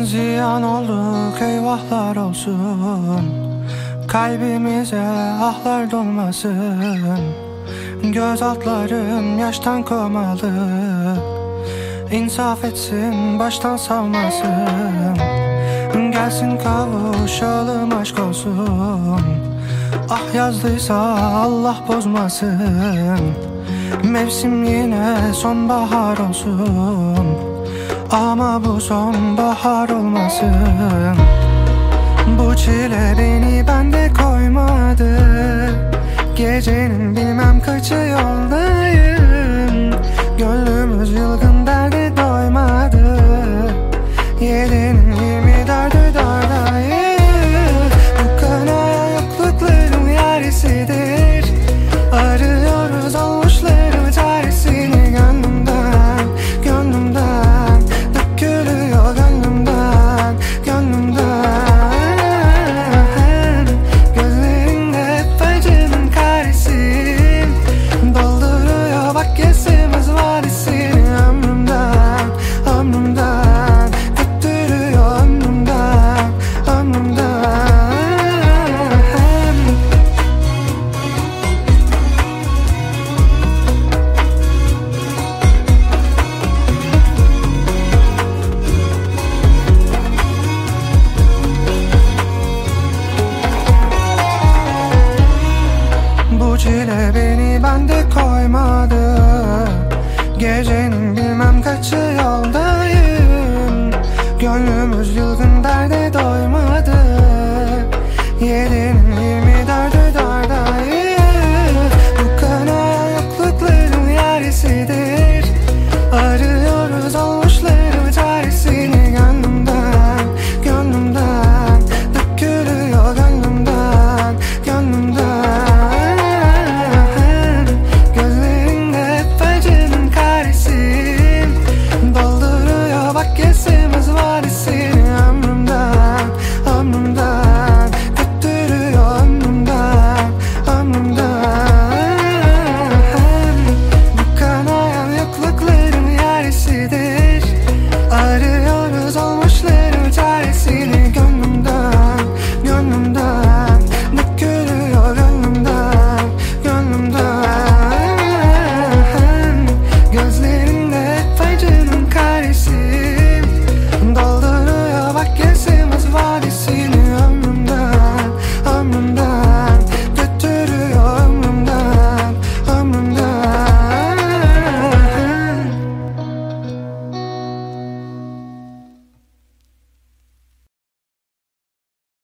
Ziyan olduk, eyvahlar olsun. Kalbimize ahlar dolmasın. Göz altlarım yaştan komalı. İnsaf etsin, baştan savmasın. Gelsin kavuşalım, aşk olsun. Ah yazdıysa Allah bozmasın. Mevsim yine sonbahar olsun. Ama bu sonbahar olmasın. Bu çile beni bende koymadı. Gecenin bilmem kaçı yoldayım. Gönlümüz yılgın